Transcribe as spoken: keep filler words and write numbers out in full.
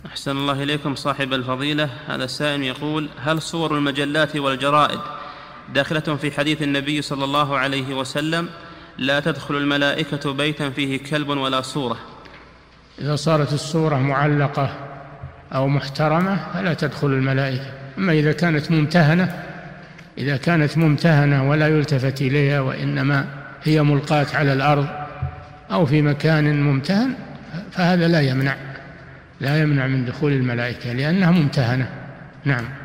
أحسن الله إليكم صاحب الفضيلة. هذا السائل يقول: هل صور المجلات والجرائد داخلة في حديث النبي صلى الله عليه وسلم لا تدخل الملائكة بيتا فيه كلب ولا صورة؟ إذا صارت الصورة معلقة أو محترمة فلا تدخل الملائكة. أما إذا كانت ممتهنة إذا كانت ممتهنة ولا يلتفت إليها وإنما هي ملقاة على الأرض أو في مكان ممتهن فهذا لا يمنع لا يمنع من دخول الملائكة لأنها ممتهنة. نعم.